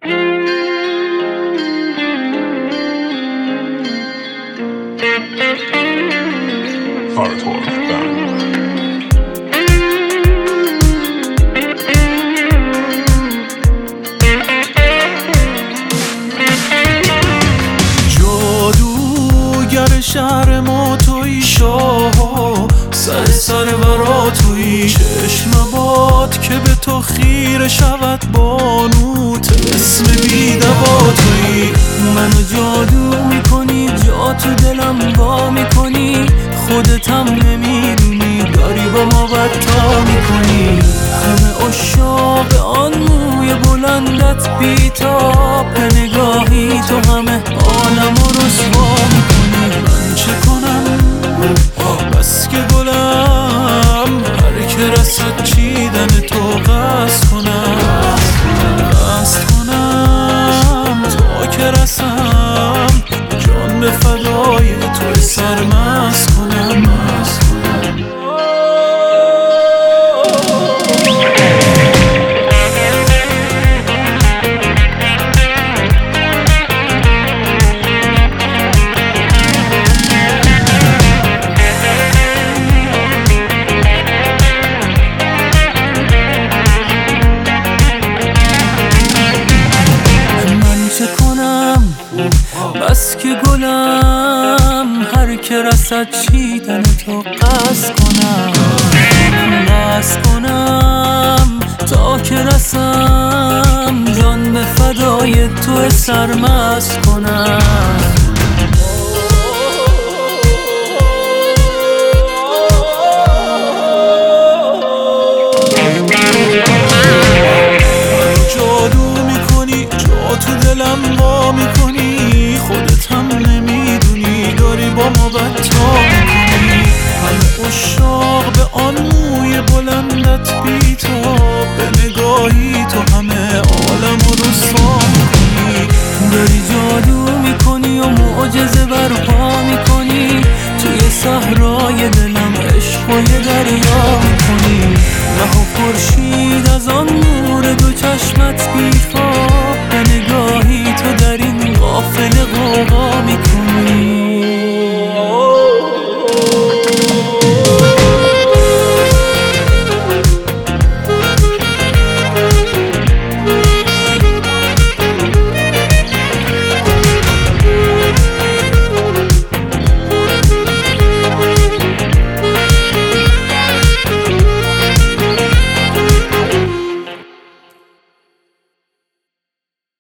جادوگر شهر ما تویی، شاه سر برا تویی، چشم باد که به تو خیره شود بانو، اسم بیدوا تویی. منو جادو میکنی، جا تو دلم وا میکنی، خودتم نمیدونی داری با ما بدتا میکنی. همه عشاق آن موی بلندت بی‌تاب، به نگاهی تو همه عالمو رسوا میکنی. من چه کنم بس که گلم، هر که رسد چیدن تو قصد کنم، تا که رسم جان به فدای تو سرمست کنم. بس که گلم، هر که رسد چیدن تو قصد کنم، تا که رسم جان به فدای تو سرمست کنم. جادو میکنی، جا تو دلم وا میکنی، خودت هم نمیدونی داری با ما بدتا میکنی. همه عشاق به آن موی بلندت بی‌تاب، به نگاهی تو همه عالمو رسوا میکنی. داری جادو میکنی و معجزه برپا میکنی، توی صحرای دلم عشق و یه دریا میکنی. رها خورشید از آن نور دو چشمت بی‌خواب، به نگاهی تو در این قافله غوغا میکنی.